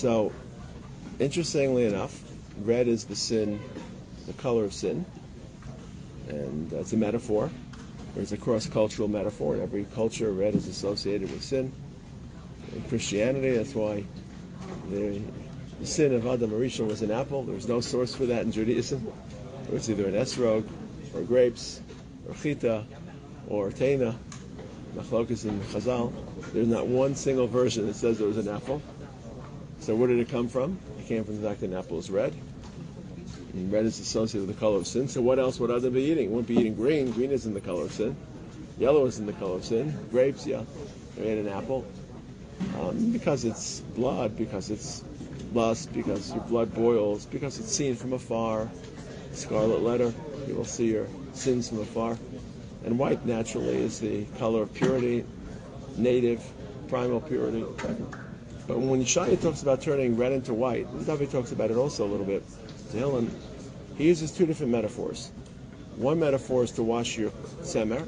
So, interestingly enough, red is the sin, the color of sin, and it's a metaphor. It's a cross-cultural metaphor. In every culture, red is associated with sin. In Christianity, that's why the sin of Adam Arishon was an apple. There was no source for that in Judaism. It was either an esrog, or grapes, or chita, or teina, machlokas in Chazal. There's not one single version that says there was an apple. So where did it come from? It came from the fact that an apple is red. And red is associated with the color of sin. So what else would Adam be eating? He wouldn't be eating green. Green isn't the color of sin. Yellow isn't the color of sin. Grapes, yeah. They ate an apple. Because it's blood, because it's lust, because your blood boils, because it's seen from afar. Scarlet letter, you will see your sins from afar. And white, naturally, is the color of purity, native, primal purity. But when Yeshaya talks about turning red into white, David talks about it also a little bit. Tehillim, he uses two different metaphors. One metaphor is to wash your tzemer.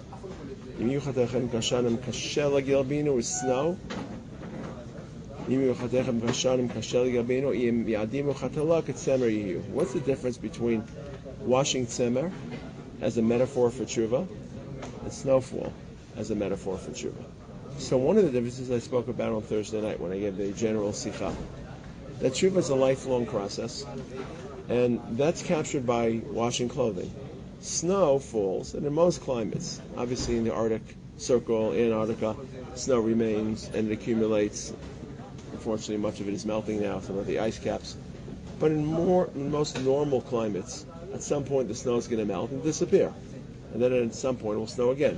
With snow. What's the difference between washing tzemer as a metaphor for tshuva and snowfall as a metaphor for tshuva? So one of the differences I spoke about on Thursday night when I gave the general sikha, that tshuva is a lifelong process, and that's captured by washing clothing. Snow falls, and in most climates, obviously in the Arctic Circle, Antarctica, snow remains and it accumulates. Unfortunately, much of it is melting now, some of the ice caps. But in most normal climates, at some point the snow is going to melt and disappear. And then at some point it will snow again.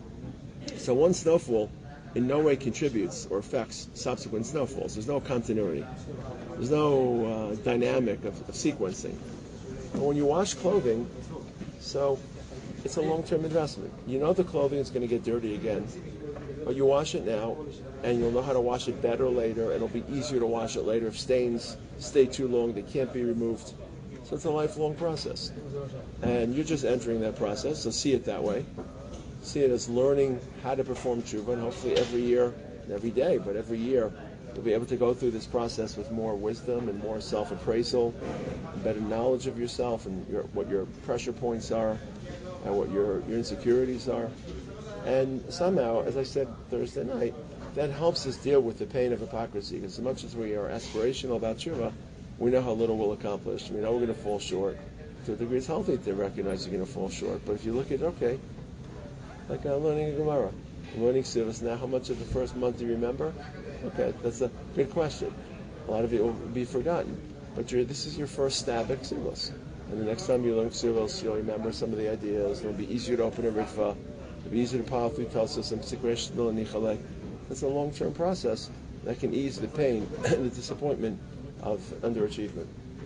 So one snowfall in no way contributes or affects subsequent snowfalls. There's no continuity. There's no dynamic of sequencing. But when you wash clothing, so it's a long-term investment. You know the clothing is going to get dirty again, but you wash it now, and you'll know how to wash it better later, and it'll be easier to wash it later. If stains stay too long, they can't be removed. So it's a lifelong process. And you're just entering that process, so see it that way. See it as learning how to perform tshuva, and hopefully every year, every day, but every year, you'll be able to go through this process with more wisdom and more self-appraisal, better knowledge of yourself and what your pressure points are and what your insecurities are. And somehow, as I said Thursday night, that helps us deal with the pain of hypocrisy, because as much as we are aspirational about tshuva, we know how little we'll accomplish. We know we're going to fall short. To a degree, it's healthy to recognize you're going to fall short. But if you look at, okay, like I'm learning a Gemara, I'm learning Sivas now, how much of the first month do you remember? Okay, that's a good question. A lot of it will be forgotten. But this is your first stab at Sivas. And the next time you learn Sivas, you'll remember some of the ideas. It'll be easier to open a ritva. It'll be easier to power through Tosos and Sikresh Nil and Nichalek. It's a long-term process that can ease the pain and the disappointment of underachievement.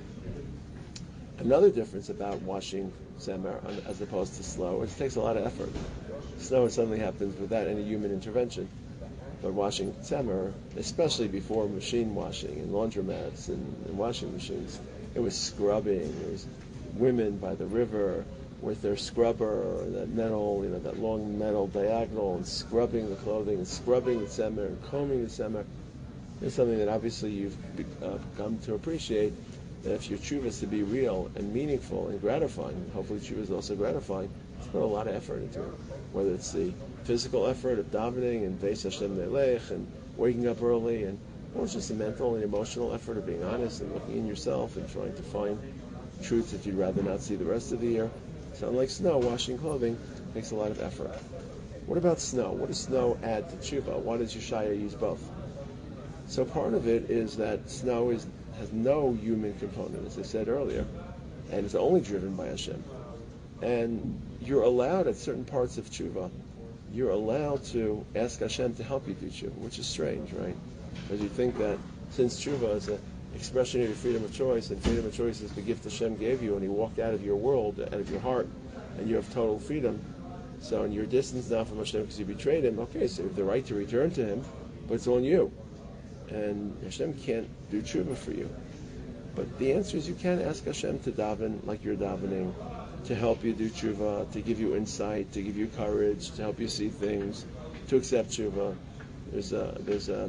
Another difference about washing tzemer as opposed to snow, it takes a lot of effort. Snow, it suddenly happens without any human intervention. But washing tzemer, especially before machine washing and laundromats and washing machines, it was scrubbing. There was women by the river with their scrubber, that metal, that long metal diagonal, and scrubbing the clothing, and scrubbing the tzemer, and combing the tzemer. It's something that obviously you've come to appreciate, that if your tshuva is to be real and meaningful and gratifying, and hopefully tshuva is also gratifying, it's put a lot of effort into it. Whether it's the physical effort of davening and Beis Hashem Nelech and waking up early, or it's just the mental and emotional effort of being honest and looking in yourself and trying to find truths that you'd rather not see the rest of the year. So unlike snow, washing clothing takes a lot of effort. What about snow? What does snow add to tshuva? Why does Yeshaya use both? So part of it is that snow has no human component, as I said earlier, and it's only driven by Hashem. And you're allowed at certain parts of tshuva, you're allowed to ask Hashem to help you do tshuva, which is strange, right? Because you think that since tshuva is an expression of your freedom of choice, and freedom of choice is the gift Hashem gave you, and He walked out of your world, out of your heart, and you have total freedom. So you're distanced now from Hashem because you betrayed Him. Okay, so you have the right to return to Him, but it's on you. And Hashem can't do tshuva for you. But the answer is you can ask Hashem to daven like you're davening, to help you do tshuva, to give you insight, to give you courage, to help you see things, to accept tshuva. There's a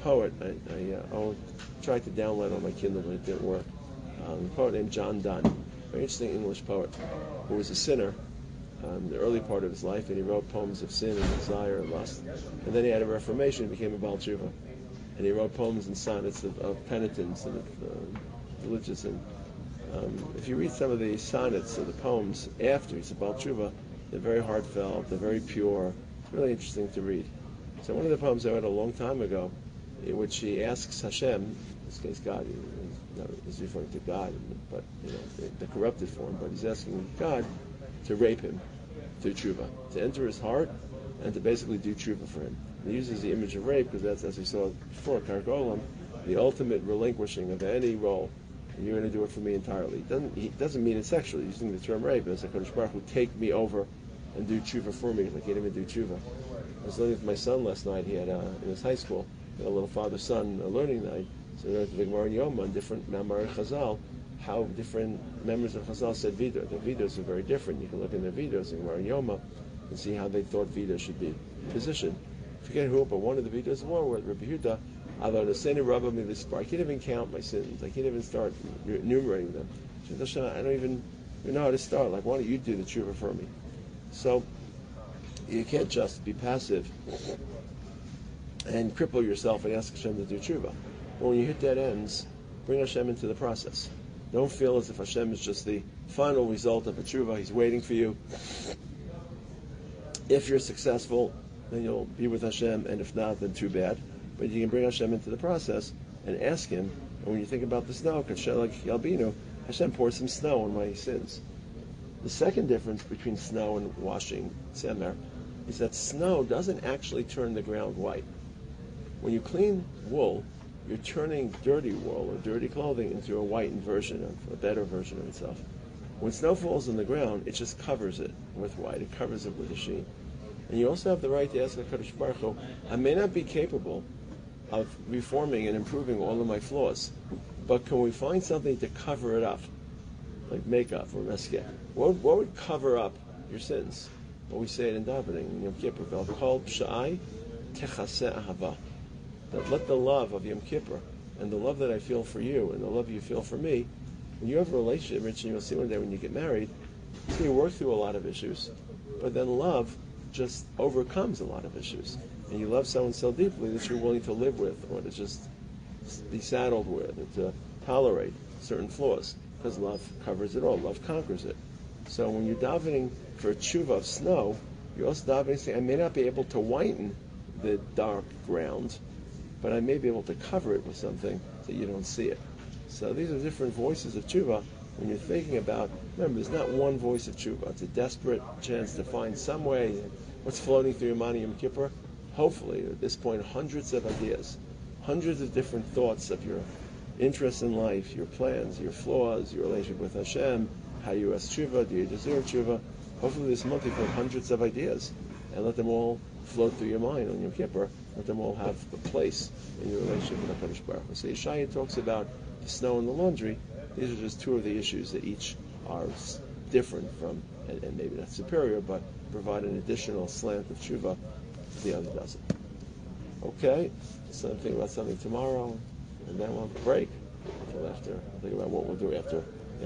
poet. I tried to download on my Kindle, but it didn't work. A poet named John Donne, very interesting English poet, who was a sinner in the early part of his life, and he wrote poems of sin and desire and lust. And then he had a reformation and became a Baal Tshuva. And he wrote poems and sonnets of penitence and of religious. And if you read some of the sonnets or the poems after he's a Baal Tshuva, they're very heartfelt, they're very pure. It's really interesting to read. So one of the poems I read a long time ago, in which he asks Hashem, in this case God, he's referring to God, but the corrupted form, but he's asking God to rape him through tshuva, to enter his heart and to basically do tshuva for him. And he uses the image of rape because that's, as we saw before, Kargolam, the ultimate relinquishing of any role, and you're going to do it for me entirely. He doesn't mean it sexually, using the term rape, as a Kadosh Baruch Hu take me over and do tshuva for me, like he didn't even do tshuva. I was learning with my son last night. He had in his high school, he had a little father-son learning night. So we learned the Gemara and Yoma on different Mamar and Chazal, how different members of Chazal said Vidur. The Vidurs are very different. You can look in their Vidurs in Gemara and Yoma and see how they thought Vidur should be positioned. I forget who, but one of the Vidurs were Rabbi Yehuda. I can't even count my sins. I can't even start enumerating them. I don't even know how to start. Like, why don't you do the tshuva for me? So you can't just be passive and cripple yourself and ask Hashem to do tshuva. But when you hit dead ends, bring Hashem into the process. Don't feel as if Hashem is just the final result of a tshuva. He's waiting for you. If you're successful, then you'll be with Hashem, and if not, then too bad. But you can bring Hashem into the process and ask Him. And when you think about the snow, Hashem pours some snow on my sins. The second difference between snow and washing tzemer is that snow doesn't actually turn the ground white. When you clean wool, you're turning dirty wool or dirty clothing into a whitened version, a better version of itself. When snow falls on the ground, it just covers it with white. It covers it with a sheen. And you also have the right to ask HaKadosh Baruch Hu, I may not be capable of reforming and improving all of my flaws, but can we find something to cover it up, like makeup or meskeh? What would cover up your sins? Well, we say it in davening, in Yom Kippur, Kol Psha'ai Techaseh Ahava. That let the love of Yom Kippur and the love that I feel for you and the love you feel for me, when you have a relationship, Rich, and you'll see one day when you get married, so you work through a lot of issues, but then love just overcomes a lot of issues. And you love someone so deeply that you're willing to live with or to just be saddled with and to tolerate certain flaws, because love covers it all. Love conquers it. So when you're davening for a tshuva of snow, you're also davening saying, I may not be able to whiten the dark ground, but I may be able to cover it with something that you don't see it. So these are different voices of tshuva. When you're thinking about, remember, there's not one voice of tshuva. It's a desperate chance to find some way. What's floating through your mind in Yom Kippur? Hopefully, at this point, hundreds of ideas, hundreds of different thoughts of your interests in life, your plans, your flaws, your relationship with Hashem, how you ask tshuva, do you deserve tshuva? Hopefully this month you put hundreds of ideas and let them all float through your mind on Yom Kippur. Let them all have a place in your relationship with HaKadosh Baruch Hu. So Yeshaya talks about the snow and the laundry. These are just two of the issues that each are different from, and maybe not superior, but provide an additional slant of tshuva if the other doesn't. Okay, so I'm thinking about something tomorrow, and then we'll have a break until after. I'll think about what we'll do after